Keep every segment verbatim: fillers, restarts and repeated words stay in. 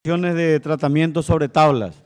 De tratamiento sobre tablas.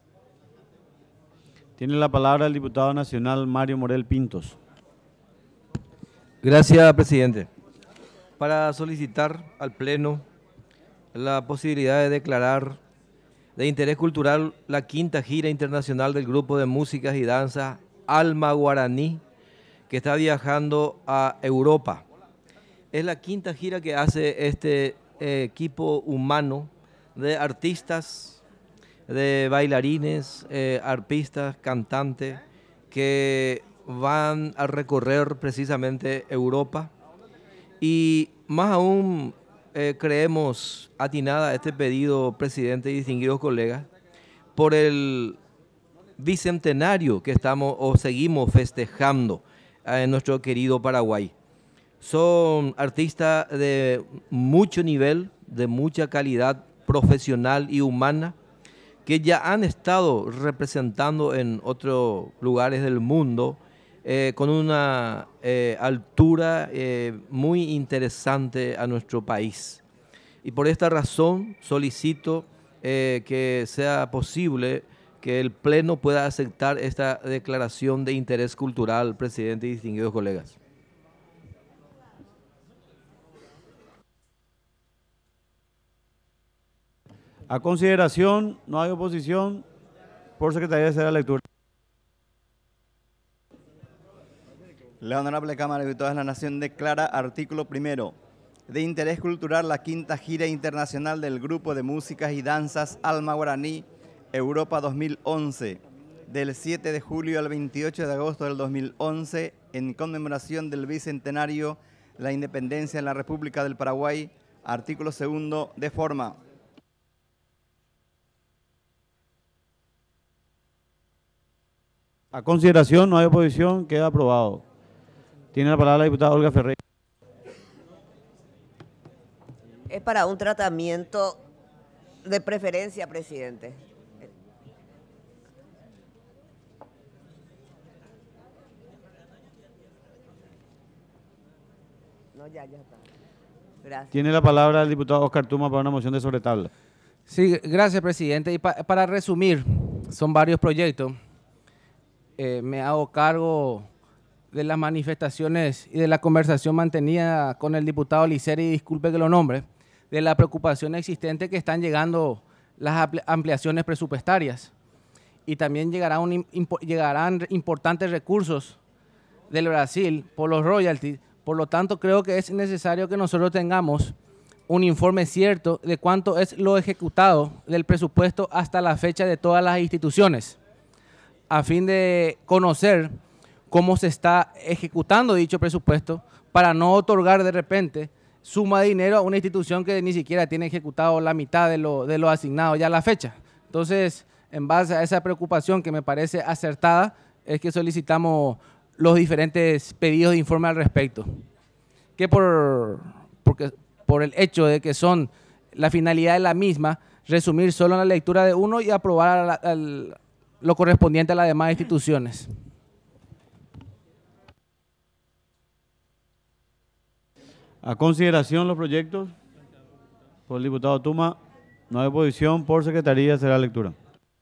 Tiene la palabra el diputado nacional Mario Morel Pintos. Gracias, presidente. Para solicitar al Pleno la posibilidad de declarar de interés cultural la quinta gira internacional del grupo de músicas y danza Alma Guaraní, que está viajando a Europa. Es la quinta gira que hace este eh, equipo humano de artistas, de bailarines, eh, arpistas, cantantes, que van a recorrer precisamente Europa. Y más aún eh, creemos atinada este pedido, presidente y distinguidos colegas, por el bicentenario que estamos o seguimos festejando en nuestro querido Paraguay. Son artistas de mucho nivel, de mucha calidad profesional y humana, que ya han estado representando en otros lugares del mundo eh, con una eh, altura eh, muy interesante a nuestro país. Y por esta razón solicito eh, que sea posible que el Pleno pueda aceptar esta declaración de interés cultural, presidente y distinguidos colegas. A consideración, no hay oposición. Por secretaría de hacer la lectura. La Honorable Cámara de Diputados de la Nación declara artículo primero de interés cultural la quinta gira internacional del Grupo de Músicas y Danzas Alma Guaraní Europa dos mil once, del siete de julio al veintiocho de agosto del dos mil once, en conmemoración del bicentenario de la independencia en la República del Paraguay. Artículo segundo de forma. A consideración, no hay oposición, queda aprobado. Tiene la palabra la diputada Olga Ferreira. Es para un tratamiento de preferencia, presidente. No, ya, ya está. Gracias. Tiene la palabra el diputado Oscar Tuma para una moción de sobretabla. Sí, gracias, presidente. Y pa para resumir, son varios proyectos. Eh, me hago cargo de las manifestaciones y de la conversación mantenida con el diputado Liceri, y disculpe que lo nombre, de la preocupación existente que están llegando las ampliaciones presupuestarias. Y también llegará un, impo llegarán importantes recursos del Brasil por los royalties. Por lo tanto, creo que es necesario que nosotros tengamos un informe cierto de cuánto es lo ejecutado del presupuesto hasta la fecha de todas las instituciones, a fin de conocer cómo se está ejecutando dicho presupuesto, para no otorgar de repente suma de dinero a una institución que ni siquiera tiene ejecutado la mitad de lo, de lo asignado ya a la fecha. Entonces, en base a esa preocupación que me parece acertada, es que solicitamos los diferentes pedidos de informe al respecto. Que por, porque, por el hecho de que son la finalidad de la misma, resumir solo en la lectura de uno y aprobar a la, al, lo correspondiente a las demás instituciones. A consideración los proyectos por el diputado Tuma, no hay oposición, por secretaría será lectura.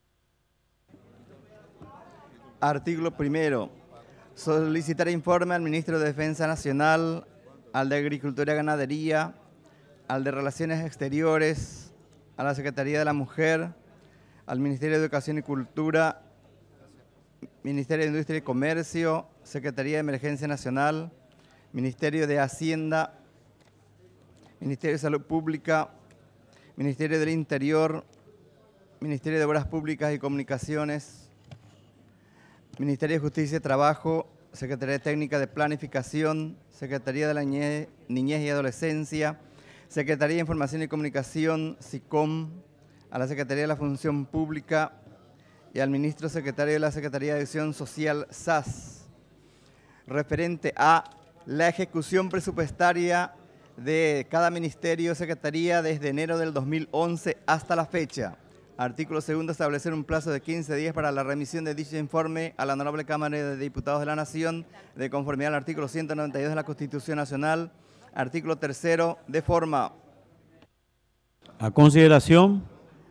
Artículo primero. Solicitar informe al Ministro de Defensa Nacional, al de Agricultura y Ganadería, al de Relaciones Exteriores, a la Secretaría de la Mujer, al Ministerio de Educación y Cultura, Ministerio de Industria y Comercio, Secretaría de Emergencia Nacional, Ministerio de Hacienda, Ministerio de Salud Pública, Ministerio del Interior, Ministerio de Obras Públicas y Comunicaciones, Ministerio de Justicia y Trabajo, Secretaría Técnica de Planificación, Secretaría de la Niñez, Niñez y Adolescencia, Secretaría de Información y Comunicación, SICOM, a la Secretaría de la Función Pública y al Ministro Secretario de la Secretaría de Acción Social, S A S, referente a la ejecución presupuestaria de cada ministerio o secretaría desde enero del dos mil once hasta la fecha. Artículo segundo, establecer un plazo de quince días para la remisión de dicho informe a la Honorable Cámara de Diputados de la Nación, de conformidad al artículo ciento noventa y dos de la Constitución Nacional. Artículo tercero, de forma. A consideración,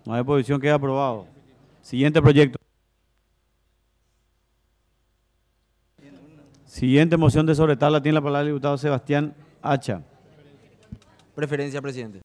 No hay oposición, queda aprobado. Siguiente proyecto. Siguiente moción de sobre tabla tiene la palabra el diputado Sebastián Hacha. Preferencia, presidente.